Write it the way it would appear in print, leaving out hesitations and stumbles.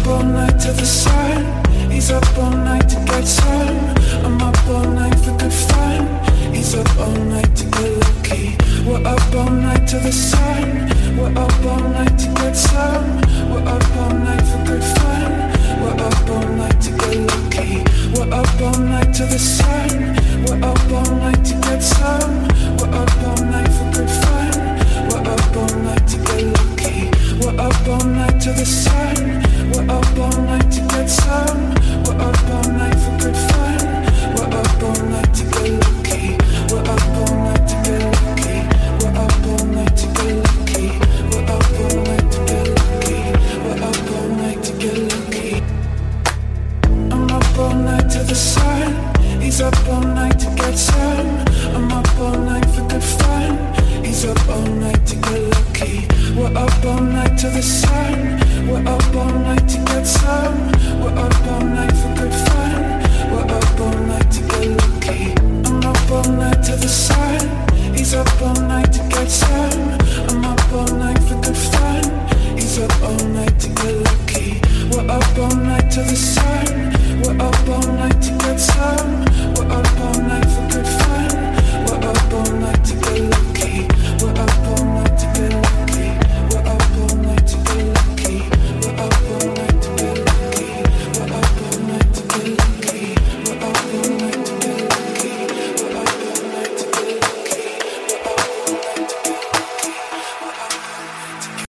all night to the sun. He's up all night to get some. I'm up all night for good fun. He's up all night to get lucky. We're up all night to the sun. We're up all night to get some. We're up all night for good fun. We're up all night to get lucky. We're up all night to the sun. We're up all night to get some. We're up all night for good fun. We're up all night to get lucky. We're up all night to the sun. We're up all night to get some. We're up all night for good fun. We're up all night to get lucky. We're up all night to get lucky. We're up all night to get lucky. We're up all night to get lucky. We're up all night to get lucky. I'm up all night to the sun. He's up all night to get some. I'm up all night for good fun. He's up all night to get lucky. We're up all night to the sun. We're up all night to get some. We're up all night for good fun. We're up all night to get lucky. I'm up all night to the sun. He's up all night to get some. I'm up all night for good fun. He's up all night to get lucky. We're up all night to the sun. We're up all night to get some.